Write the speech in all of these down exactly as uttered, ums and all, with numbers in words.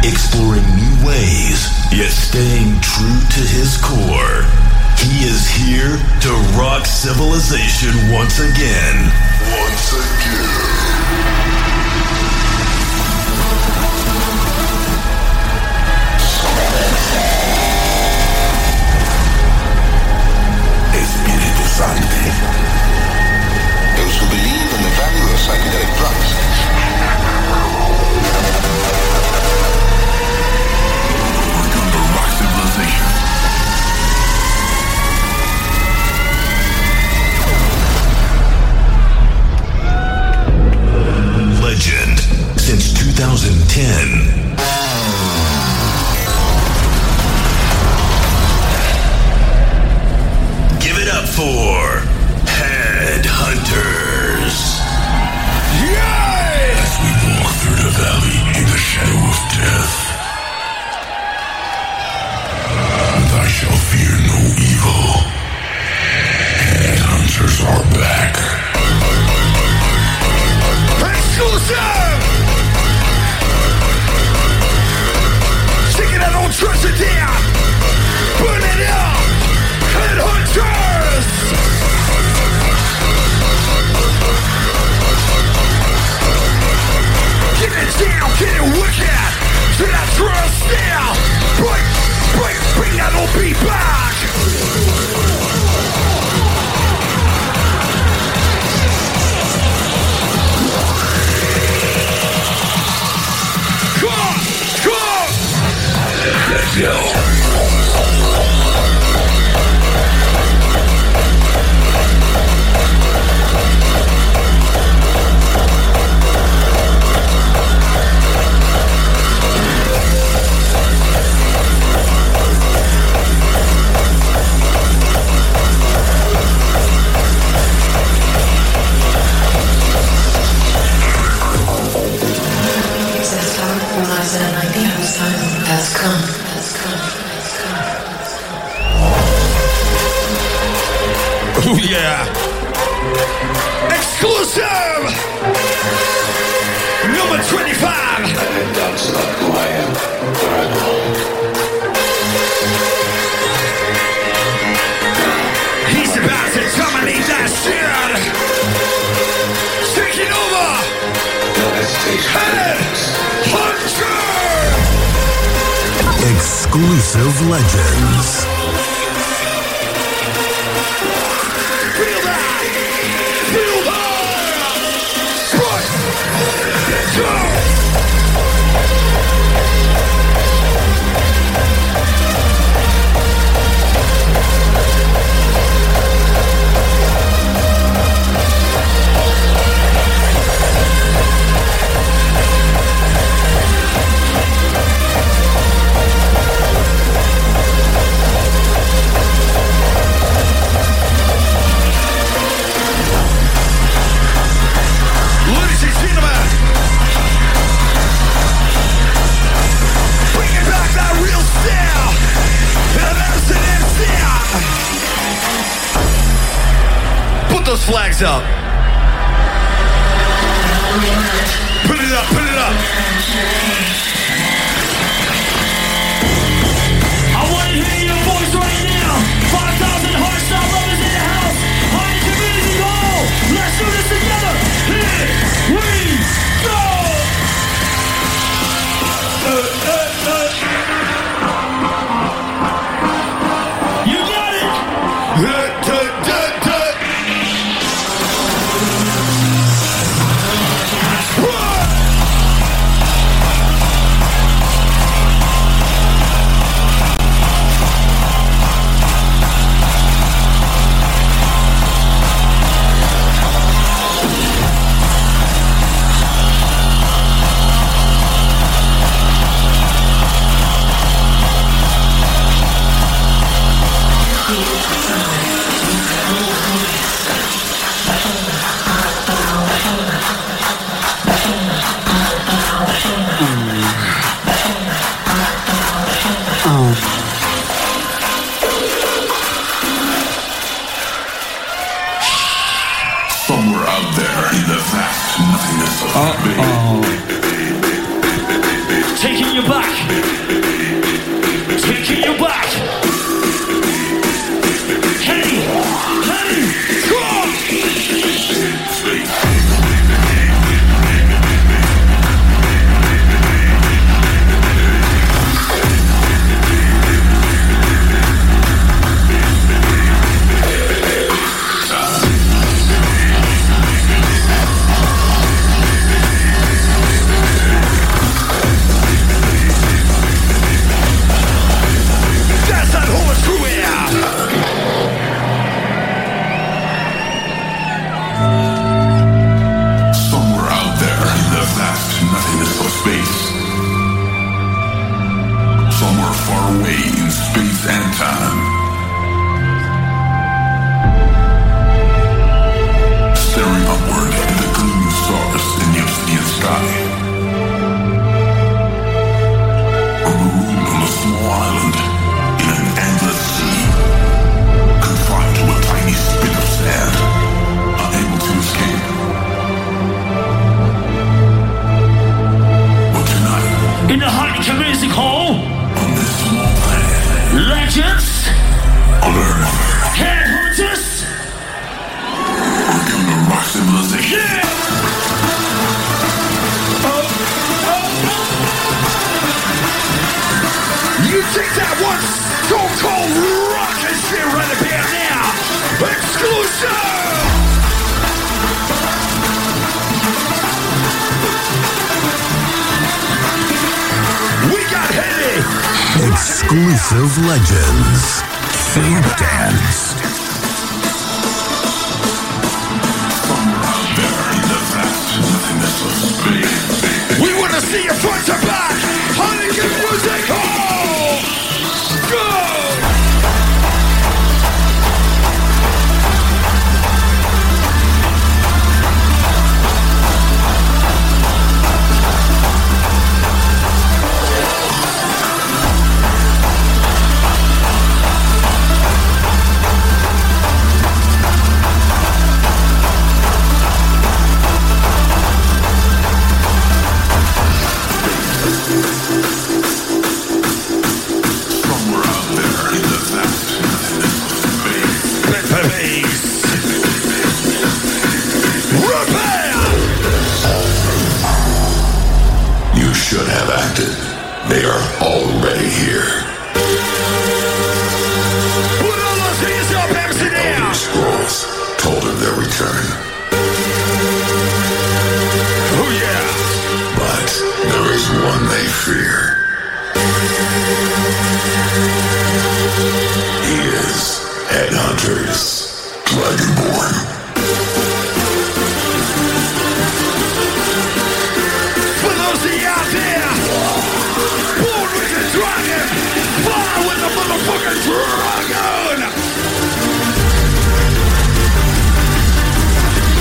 exploring new ways, yet staying true to his core. He is here to rock civilization once again. Once again. Espíritu Santo. Those who believe in the value of psychedelic drugs. Welcome to Rock Civilization. Legend since two thousand ten. Give it up for Headhunters. Yay! As we walk through the valley in the shadow of death, thou shalt fear no evil. Headhunters are back. Exclusive! Chicken that don't trust it down! Burn it up! Headhunters! Get it down, get it wicked! To that trust now! Break, break, bring that old beat back! Come on! Come on! Let's go! Has come, has come, has come. Oh yeah! Exclusive! Number twenty-five! I had doubts about who I am, where I belong. He's about to dominate that shit! Taking over! No hesitation. Headhunter! Exclusive Legends. Feel that! Feel that! Right! Let's go! Those flags up. Put it up, put it up. I want to hear your voice right now. five thousand hardstyle lovers in the house. High community hall. Let's do this together. Here we go. Uh, uh, uh. You got it. Uh, duh, duh, duh. Somewhere out there in the vast nothingness of space. Taking taking you back. Taking you back. Hey, hey, come on. Exclusive legends. Fan dance. We want to see you front to back. Huntington Music Hall. Go. Should have acted. They are already here. Put all those hands up, Amsterdam! Elder Scrolls told of their return. Oh yeah! But there is one they fear. He is Headhunters, Dragonborn. Motherfucking dragon!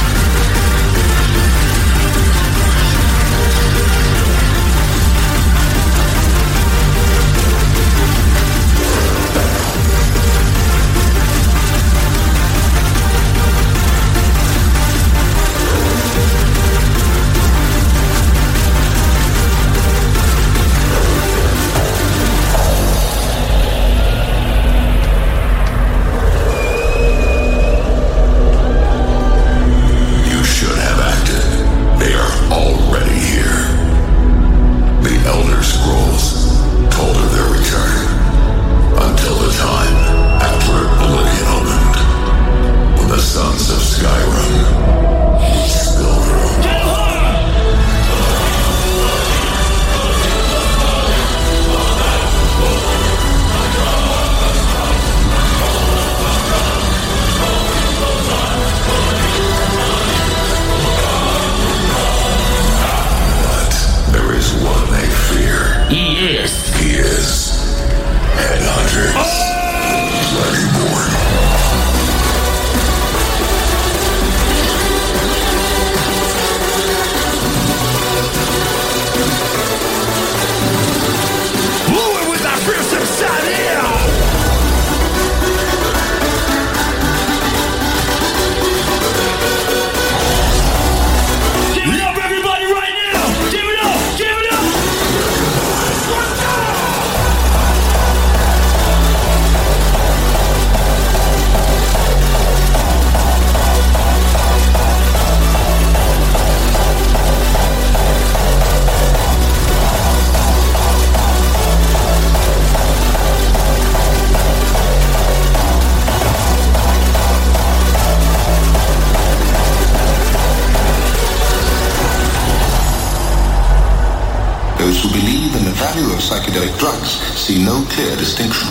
Those who believe in the value of psychedelic drugs see no clear distinction.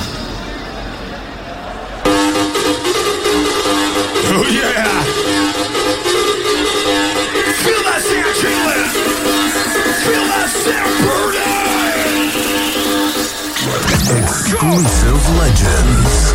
Oh yeah! Feel that sound chilling! Feel that sound burning! Exclusive legends.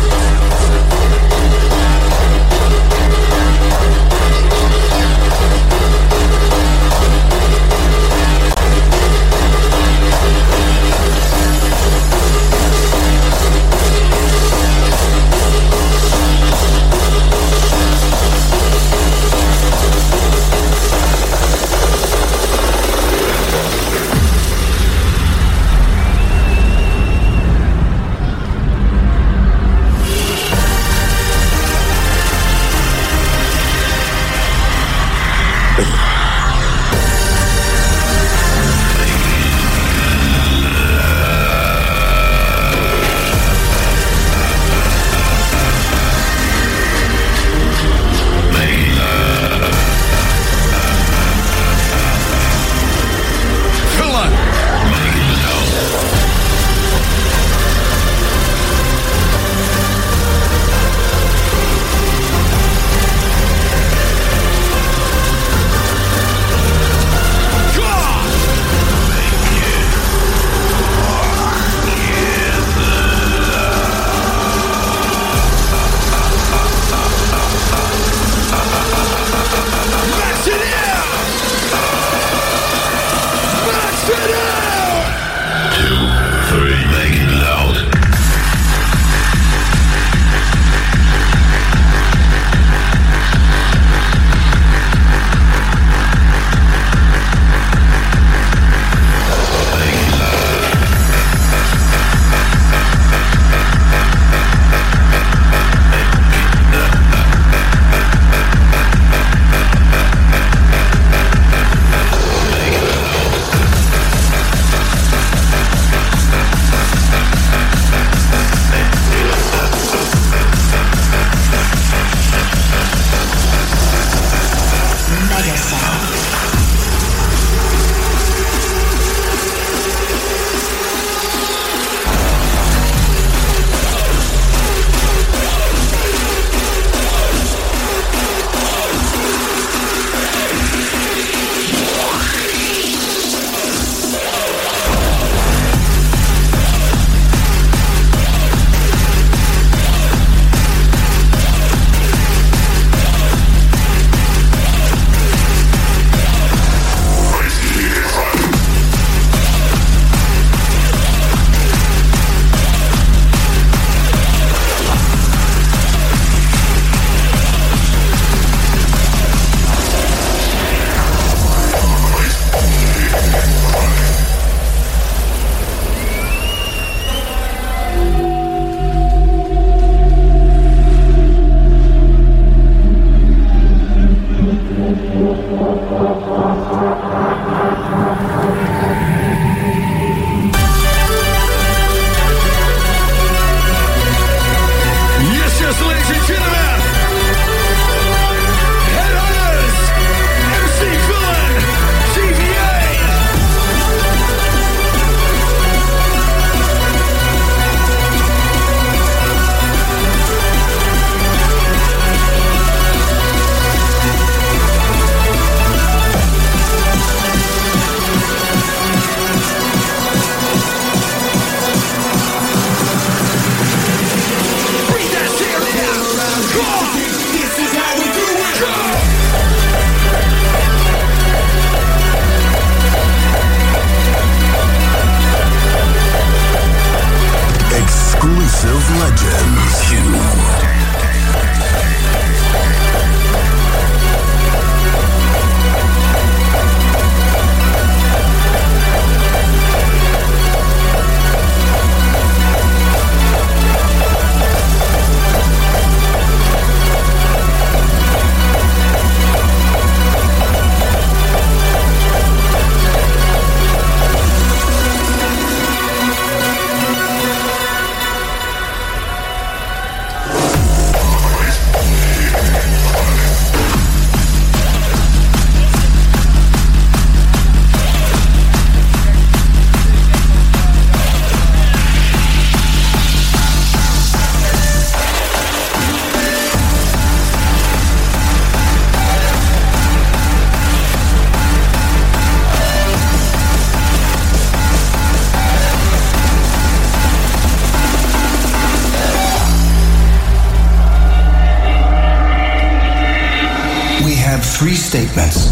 three statements.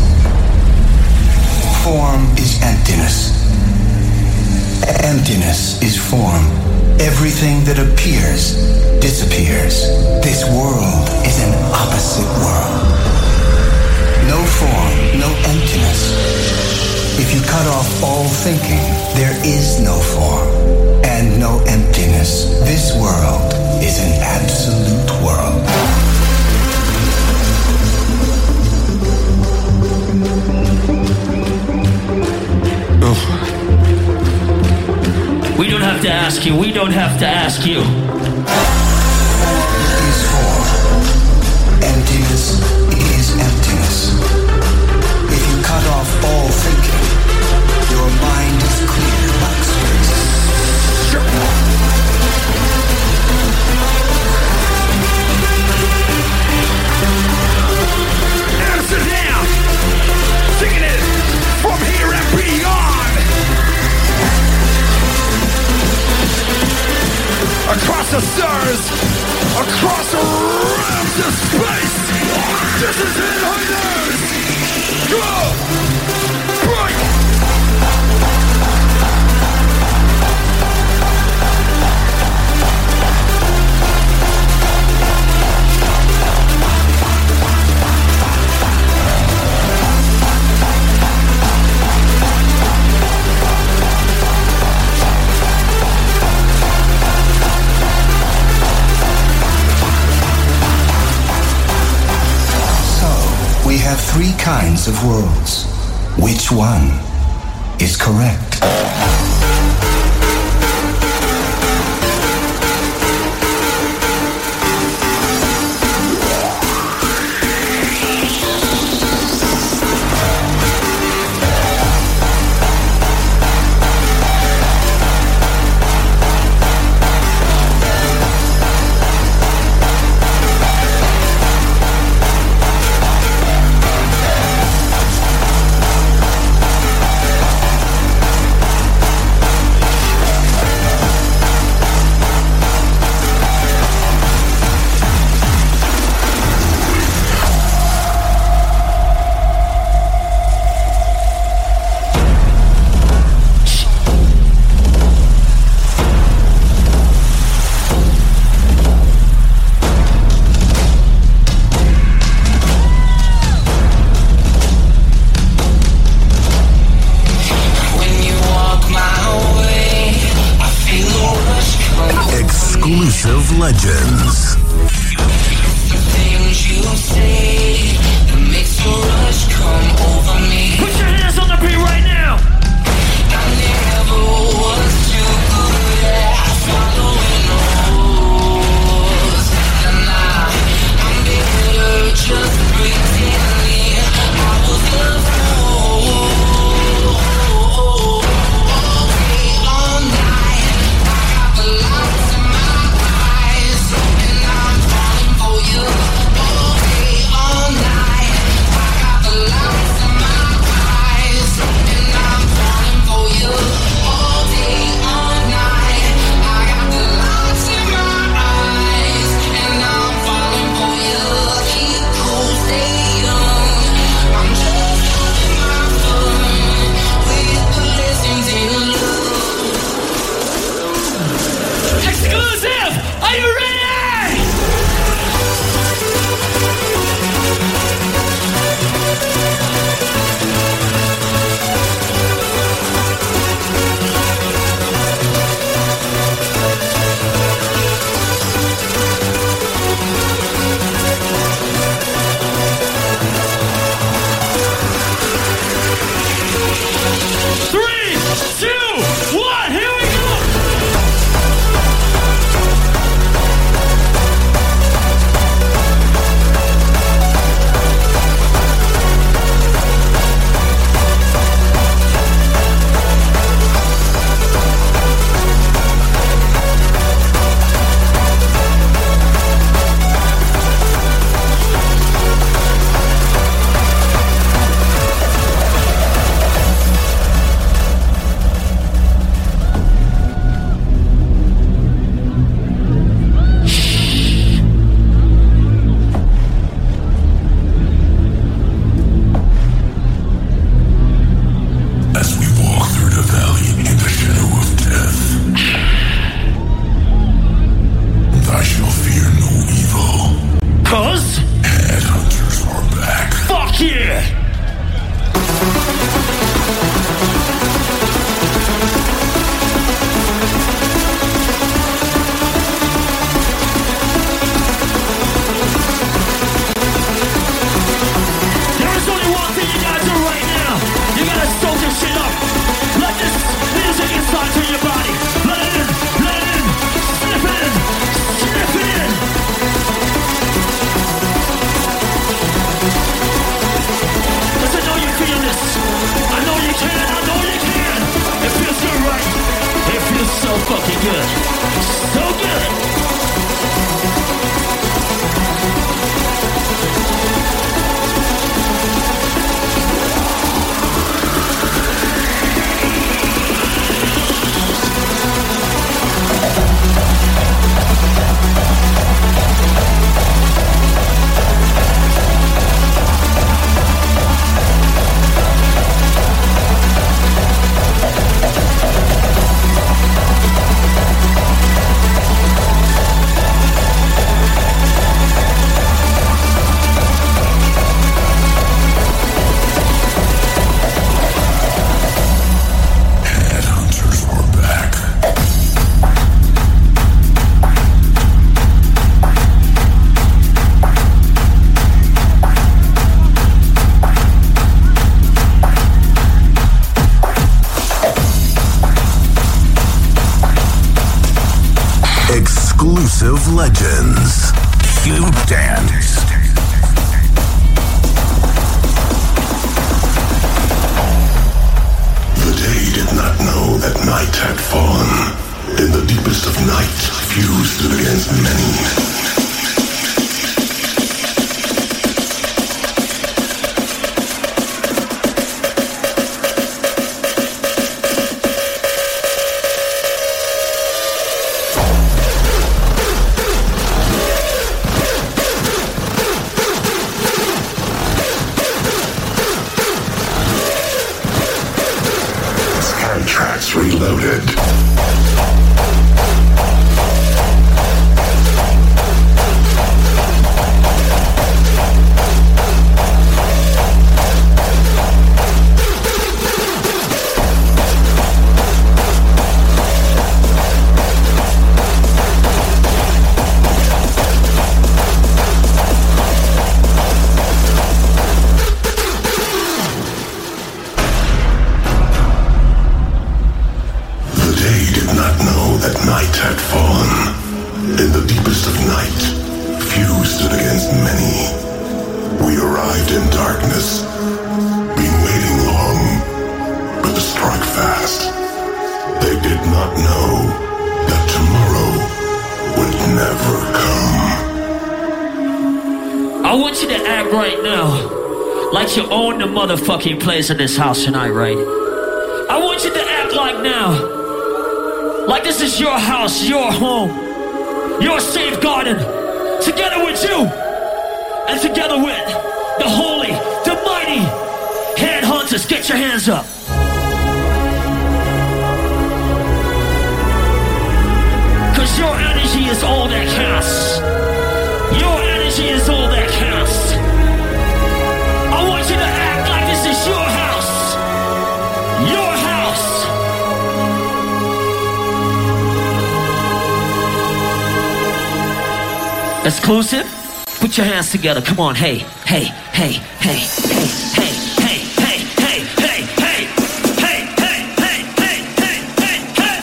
Form is emptiness. Emptiness is form. Everything that appears disappears. This world is an opposite world. No form, no emptiness. If you cut off all thinking, there is no form and no emptiness. This world is an absolute world. We don't have to ask you. We don't have to ask you. Form is form. Emptiness is emptiness. If you cut off all thinking, your mind is clear like space. Amsterdam, singing it from here and beyond. Across the stars, across the realms of space, this is it, Hunters! Go! Break! We have three kinds of worlds. Which one is correct? Exclusive legends. The things you say that makes a rush come over me. Put your hands on the beat right now. I never was too good at following rules, and now I'm better just pretending I was the fool. Okay, all night I got the lights in my eyes, and I Exclusive legends. You dance. The day did not know that night had fallen. In the deepest of night, few stood against many. Tracks Reloaded. You own the motherfucking place in this house tonight, right? I want you to act like now, like this is your house, your home, your safe garden, together with you, and together with the holy, the mighty headhunters. Get your hands up. Cause your energy is all that counts. Your energy is all that counts. I want you to act like this is your house. Your house. Exclusive? Put your hands together. Come on. Hey, hey, hey, hey, hey, hey, hey, hey, hey, hey, hey, hey, hey, hey, hey, hey, hey,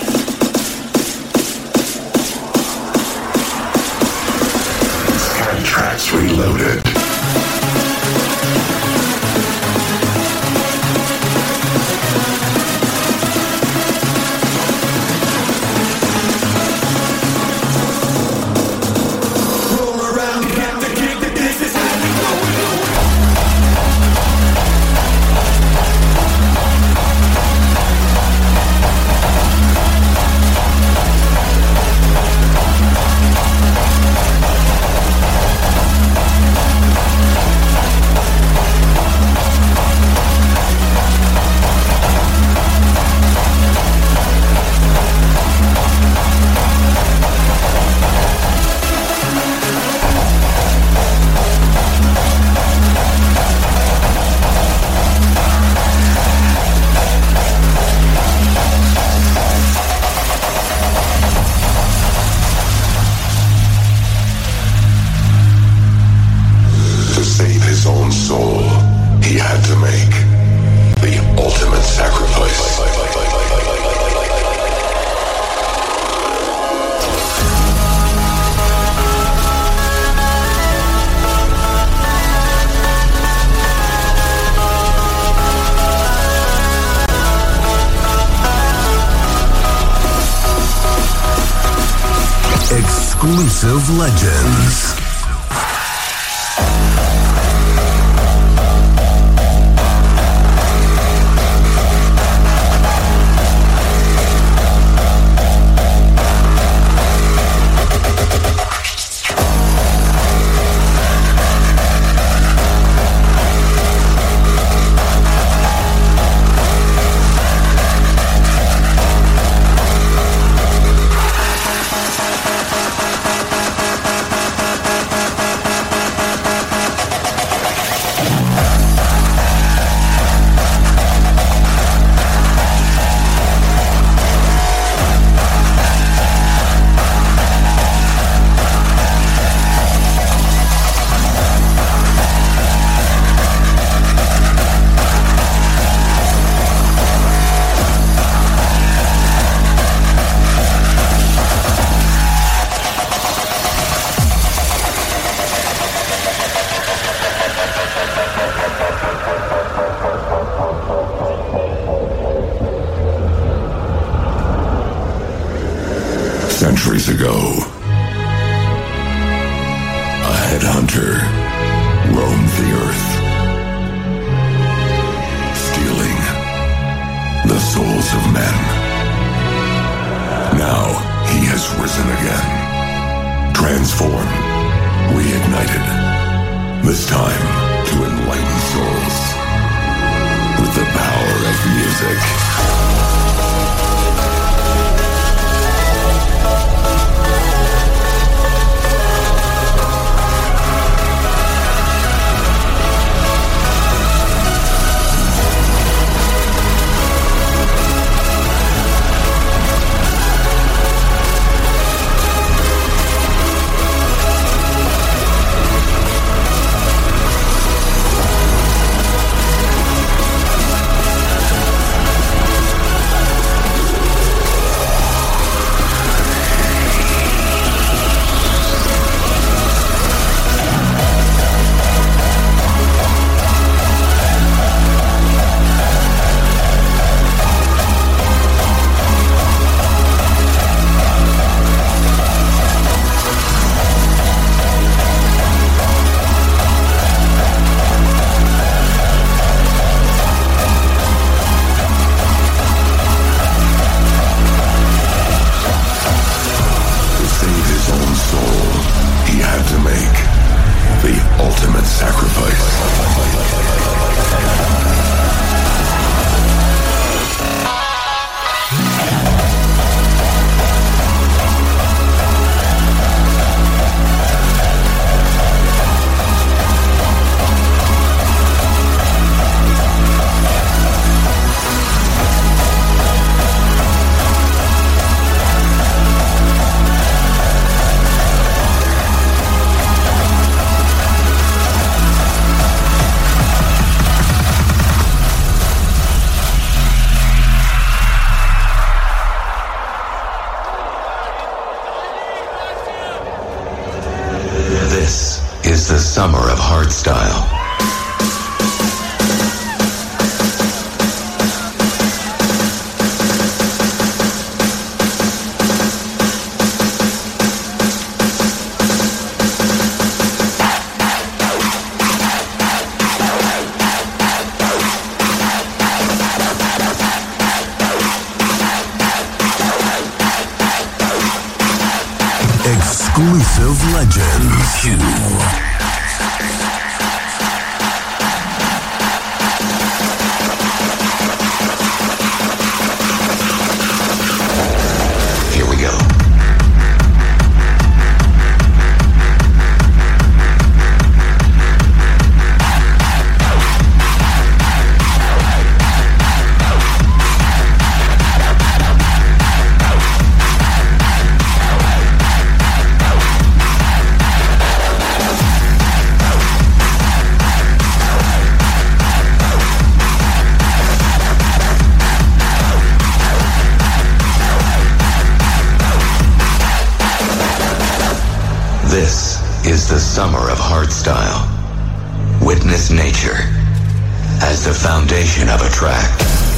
hey. Tracks Reloaded. Exclusive legends. Centuries ago, a headhunter roamed the earth, stealing the souls of men. Now he has risen again, transformed, reignited, this time to enlighten souls with the power of music. Summer of hardstyle. Exclusive legends. Q. Summer of hardstyle. Witness nature as the foundation of a track.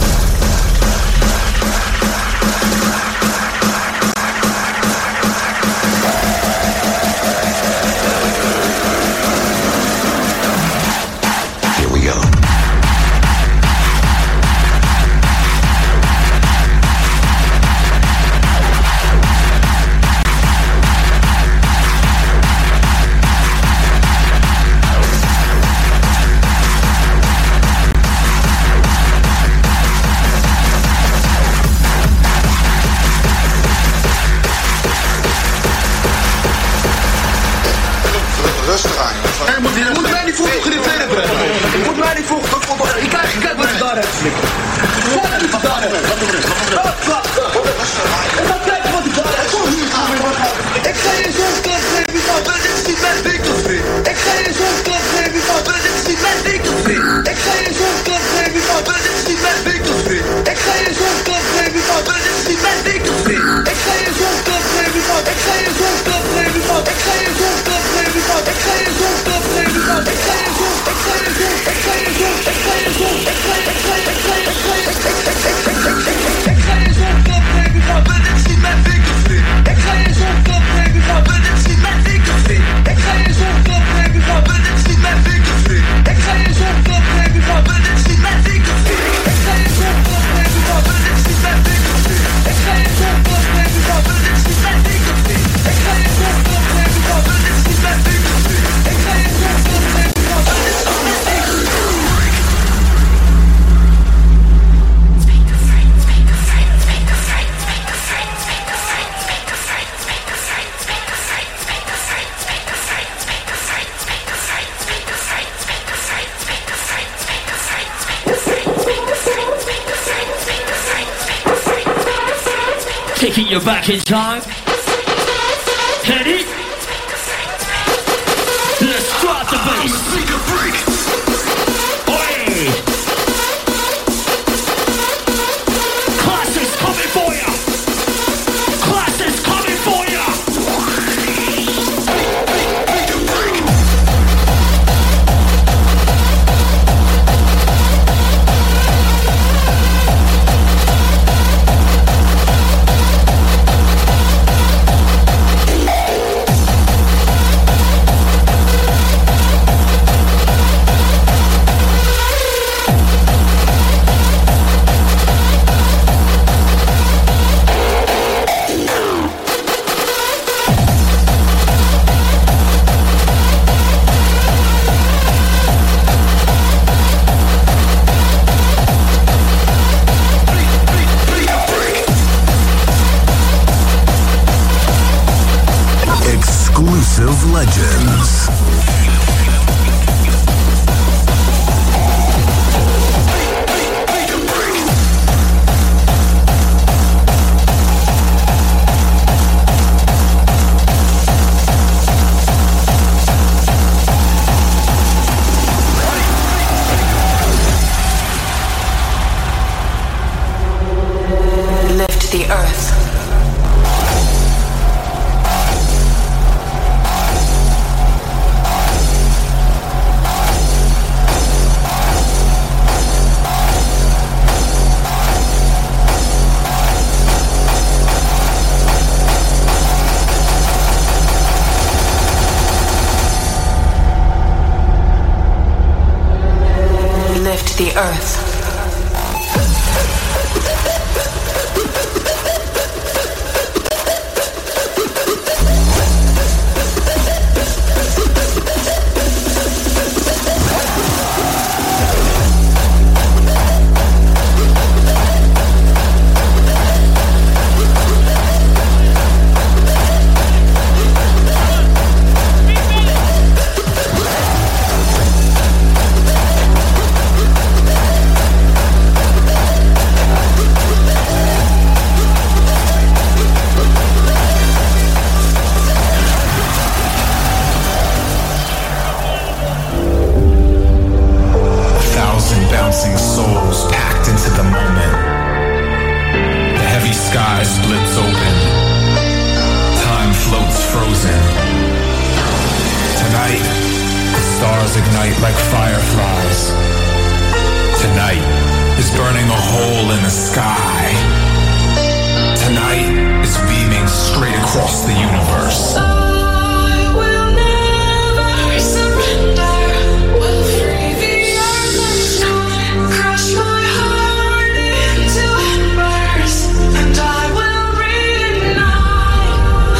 Here we go. Explain Taking you back in time. Ready? Let's drop the bass. Oi! Classics coming for ya. Classics coming for ya. Exclusive legends. Lift the earth. Lift the earth. Bouncing souls packed into the moment. The heavy sky splits open. Time floats frozen. Tonight, the stars ignite like fireflies. Tonight is burning a hole in the sky. Tonight is beaming straight across the universe. I will never surrender. Will free the earth and sky. Crush my heart into embers, and I will reignite.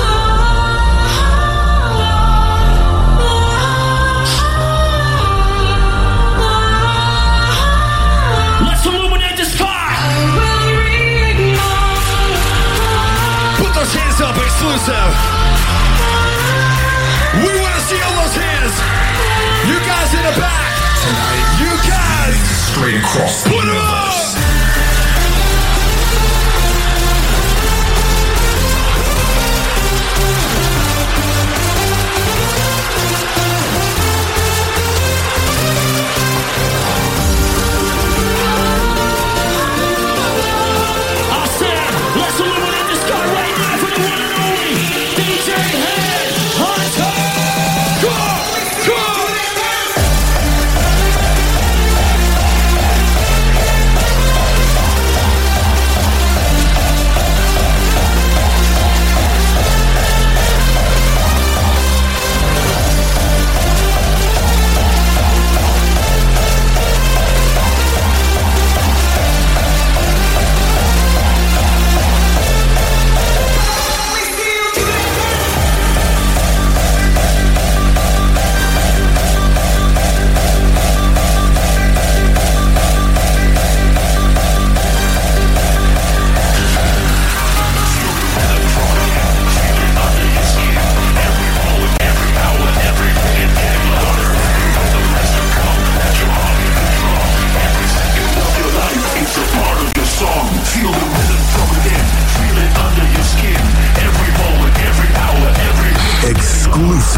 Let's illuminate the sky. I will reignite. Put those hands up, exclusive. We want to see all those hands. You guys in the back. Tonight, You guys. straight across the Put 'em universe. up. I said, let's illuminate the sky right now for the one and only D J Head Hunter. Go, go.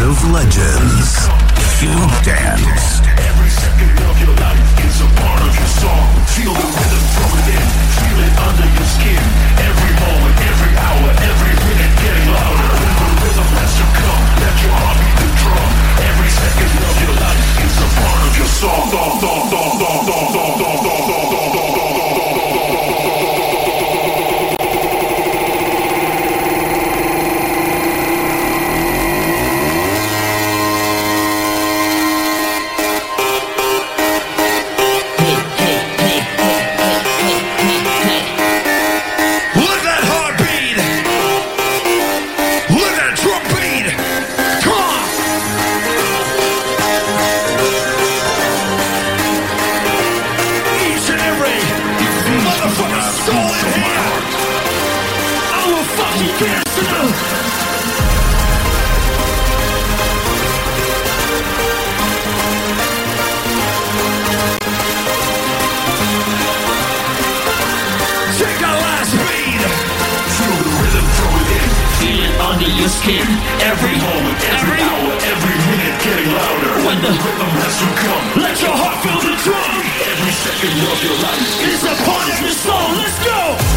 Exclusive Legends. Feel dance. Every second of your life is a part of your song. Feel the rhythm, throw it in. Feel it under your skin. Every moment, every hour, every minute getting louder. When the rhythm has to come, let your heart beat the drum. Every second of your life is a part of your song. Dong, dong, dong, dong, dong, dong, dong, dong, dong, dong, dong, dong. Your skin, every moment, every hour, every minute getting louder. When the rhythm has to come, let your heart feel the drum. Every second of your life is a part of your soul. Let's go.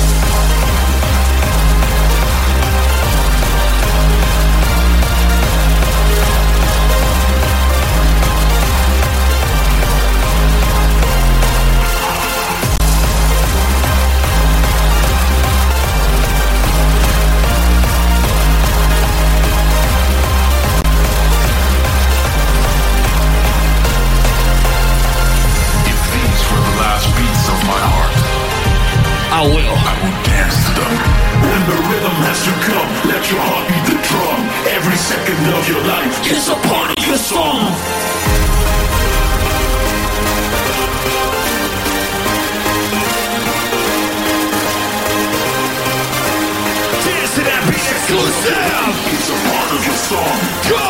I will. I will dance to them. When the rhythm has to come, let your heart beat the drum. Every second of your life is a part of your song. Dance to that beat exclusive. It's a part of your song. Go!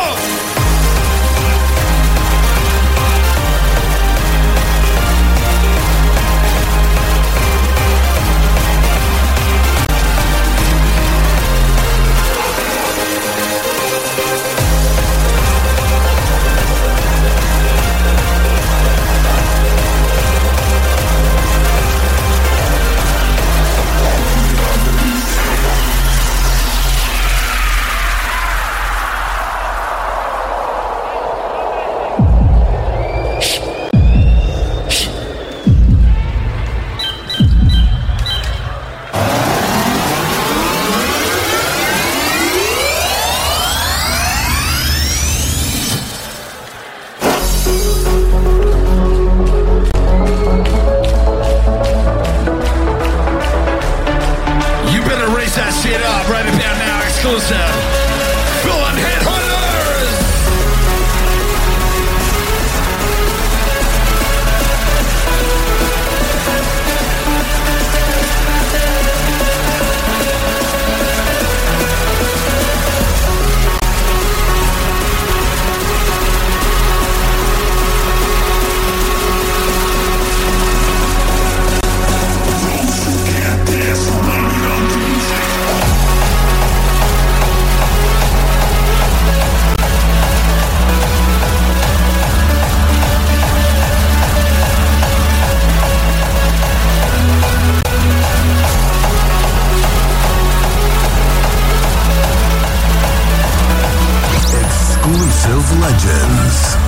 Legends.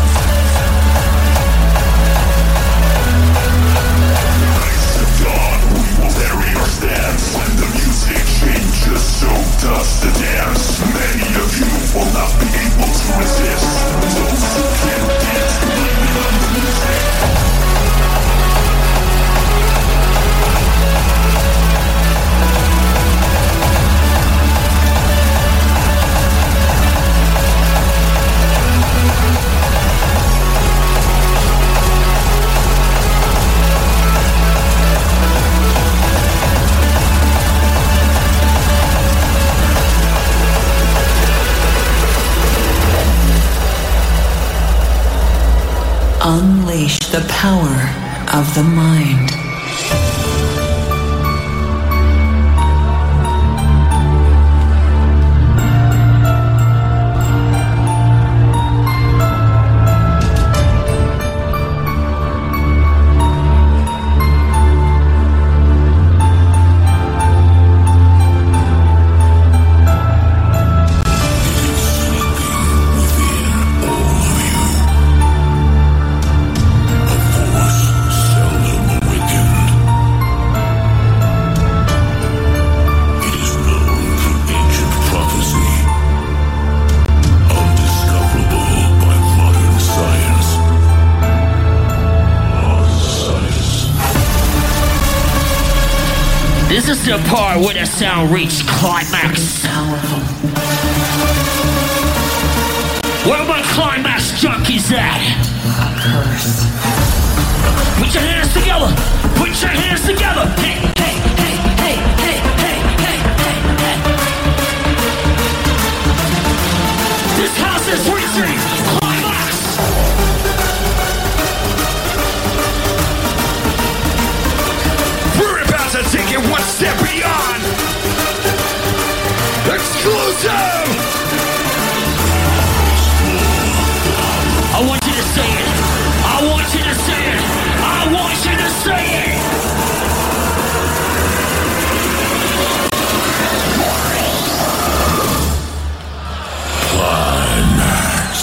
Unleash the power of the mind. the part where the sound reached climax. Where my climax junkies at? Put your hands together. Put your hands together. Hey, hey, hey, hey, hey, hey, hey, hey, hey. This house is reaching climax. We're about to take it one step beyond. Exclusive. I want you to say it. I want you to say it. I want you to say it. Climax.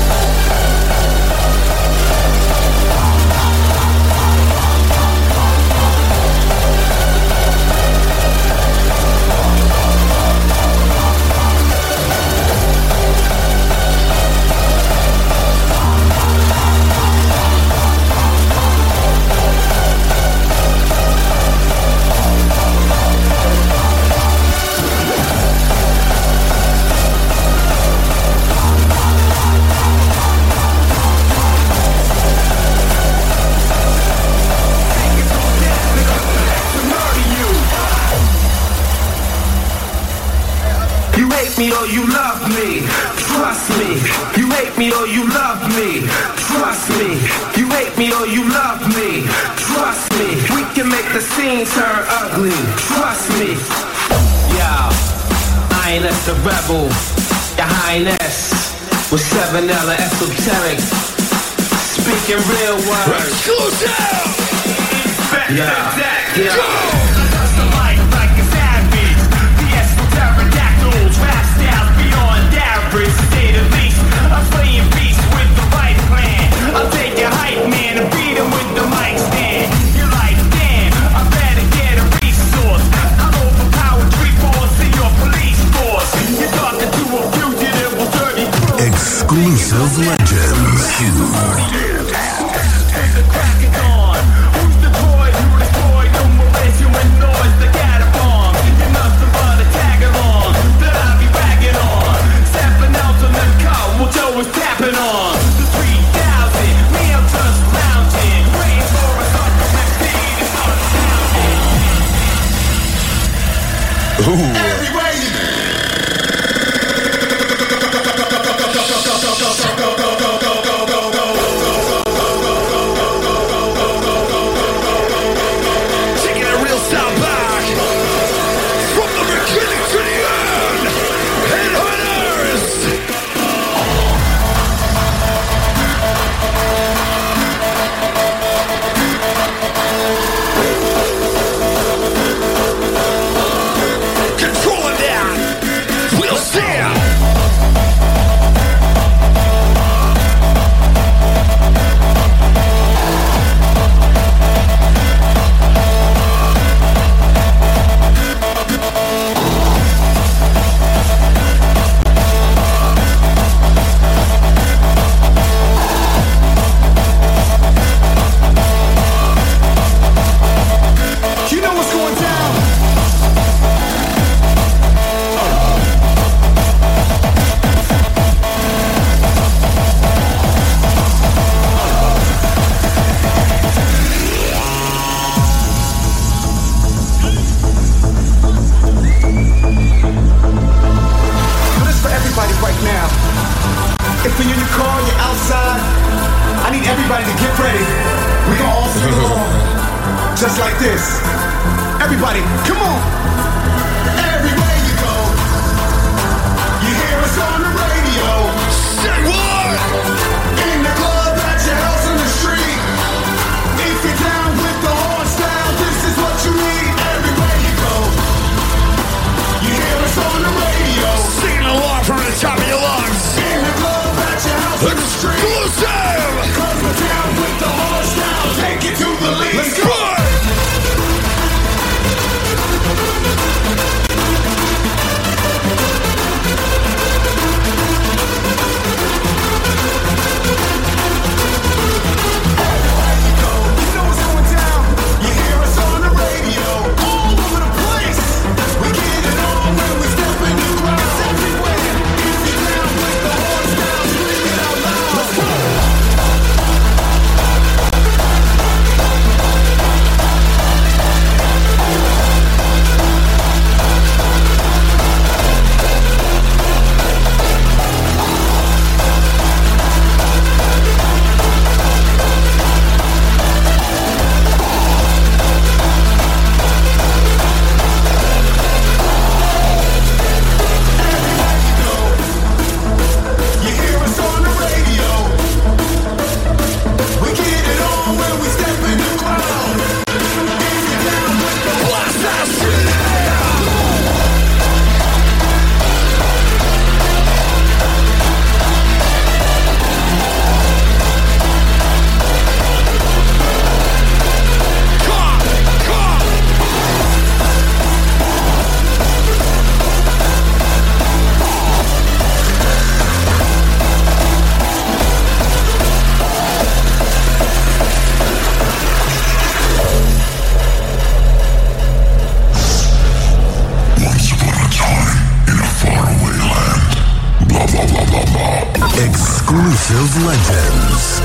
me or you love me, trust me. You hate me or you love me, trust me. You hate me or you love me, trust me. We can make the scene turn ugly, trust me. Yo, I ain't as a rebel, your highness, with seven L and esoteric, speaking real words. Exclusive! Yeah, yeah. Go! Say the least, I'm playing beast with the right plan. I'll take your hype man and beat him with the mic stand. You're like, damn, I better get a resource. I'll overpower three force in your police force. You're talking to a fugitive with dirty crew. Exclusive legends. Take the crack is on. Who's the toy? Who the toy? No more racing with noise. The cat a bomb. You're nothing but a tag along that I'll be ragging on. Stepping out on the car, what Joe was tapping on. The three thousand, me I'm just mounting. Praying for a sucker with speed and start sounding. Ooh. Everywhere you go. Take it to the lead. Let's go! Exclusive Legends.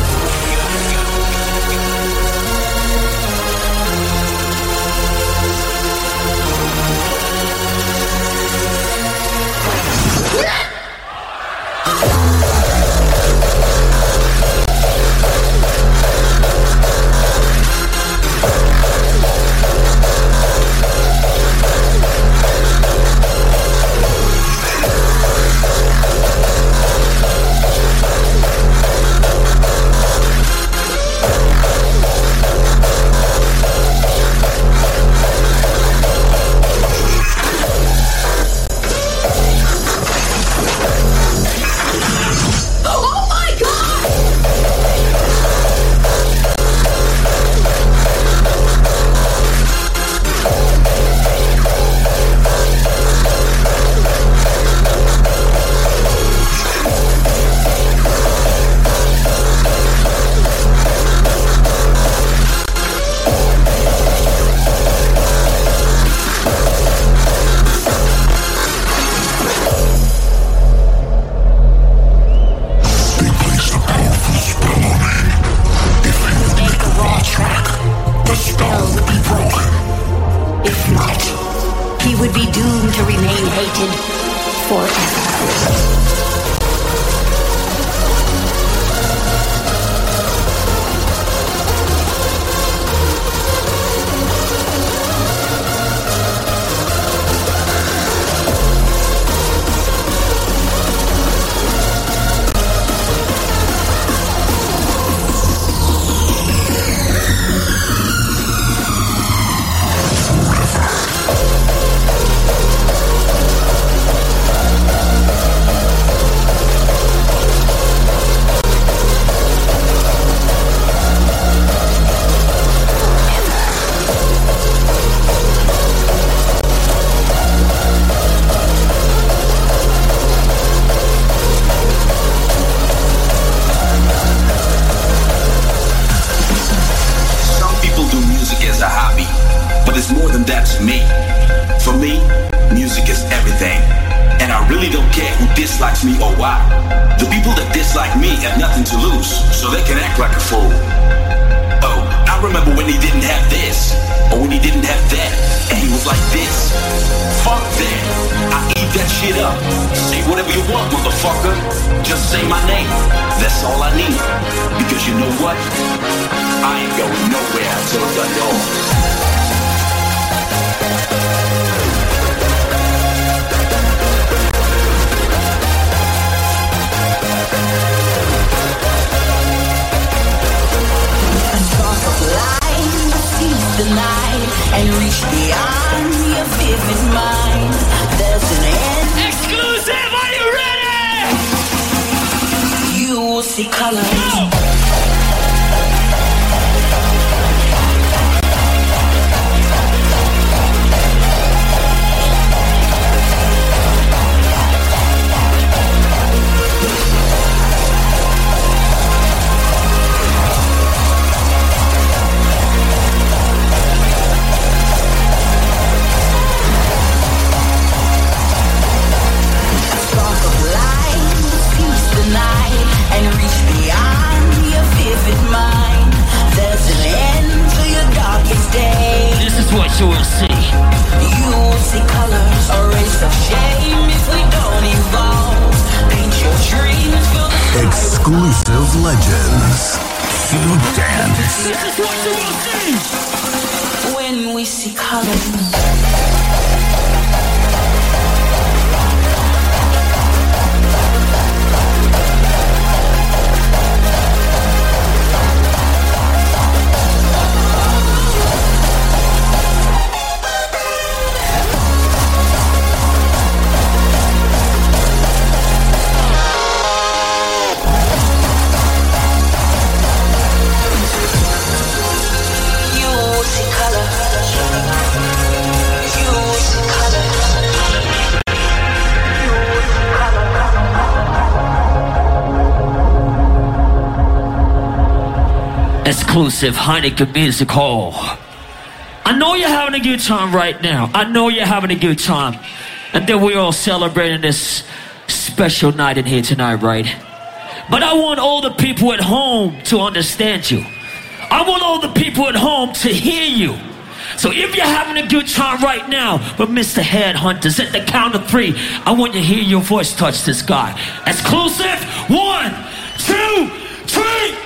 Exclusive Legends. Food Dance. This is what you will see when we see colors. Exclusive Heineken Music Hall. I know you're having a good time right now. I know you're having a good time. And then we're all celebrating this special night in here tonight, right? But I want all the people at home to understand you. I want all the people at home to hear you. So if you're having a good time right now, but Mister Headhunters, at the count of three, I want you to hear your voice touch the sky. Exclusive, one, two, three.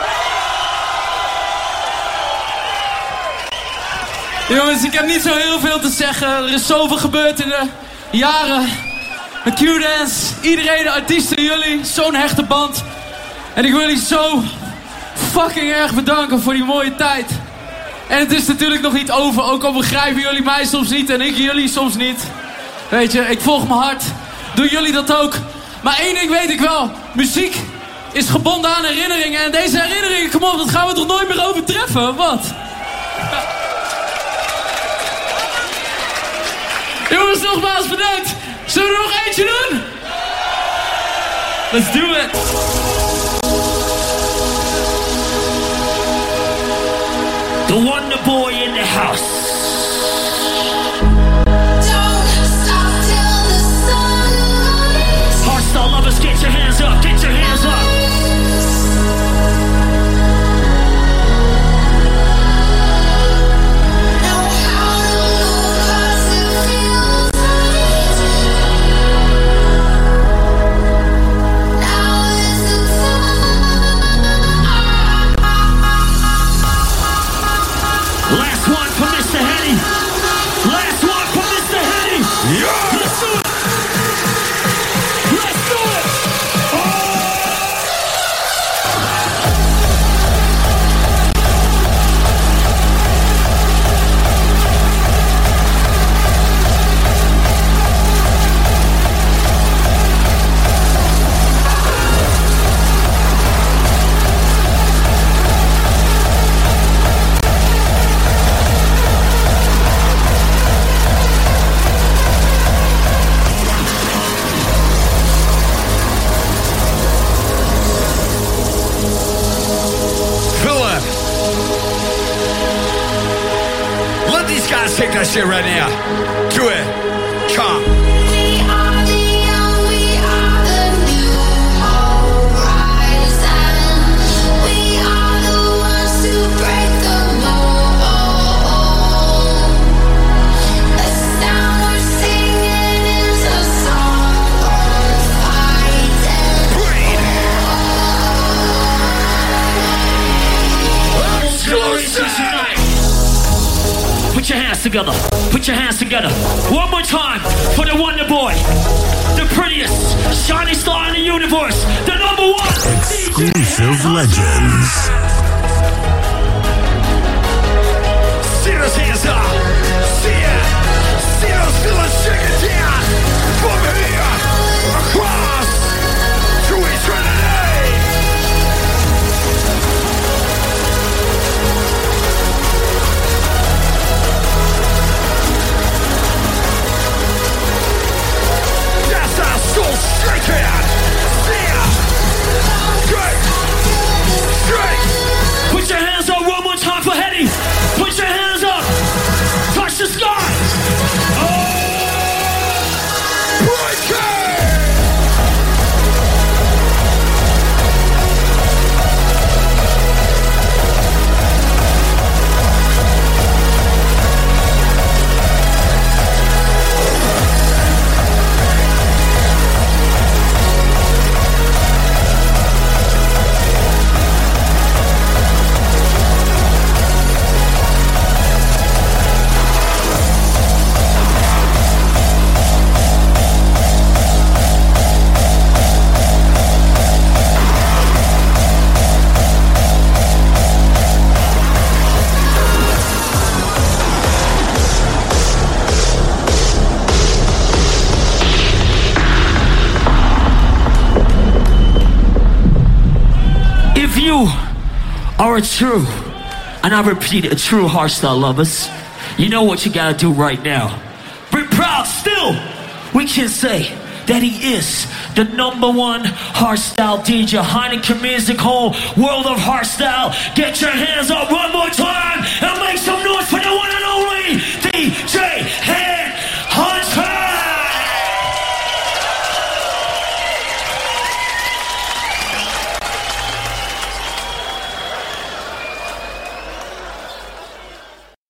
Jongens, ik heb niet zo heel veel te zeggen. Er is zoveel gebeurd in de jaren. Met Q-Dance, iedereen, de artiesten, jullie, zo'n hechte band. En ik wil jullie zo fucking erg bedanken voor die mooie tijd. En het is natuurlijk nog niet over, ook al begrijpen jullie mij soms niet en ik jullie soms niet. Weet je, ik volg mijn hart. Doen jullie dat ook? Maar één ding weet ik wel, muziek is gebonden aan herinneringen. En deze herinneringen, kom op, dat gaan we toch nooit meer overtreffen, wat? Jongens, nogmaals bedankt. Zullen we er nog eentje doen? Let's do it. The Wonder Boy in the house. Don't stop till the sun. Hardstyle lovers, get your hands up, get your hands up. Last one for Mister Henny. Last one for Mister Henny. Yeah. Let's do it. Let's do it. Let these guys take that shit right now. Do it. Come. We are the young, we are the new horizon. We are the ones who break the mold. The sound we're singing is a song worth fighting. Tonight. Put your hands together. Put your hands together. One more time for the Wonder Boy. The prettiest, shining star in the universe. The number one. Exclusive legends. See those hands up. See it. See those feelings shaking down. From here across to eternity. That's our soul shaking. See ya. Straight. Straight. Put your hands up one more time for Henny. Put your hands up. Touch the sky. Oh! Breaking. If you are a true, and I repeat, a true hardstyle lovers, you know what you gotta do right now. Be proud still. We can say that he is the number one hardstyle D J. Heineken Music Hall, World of Hardstyle. Get your hands up one more time and make some noise for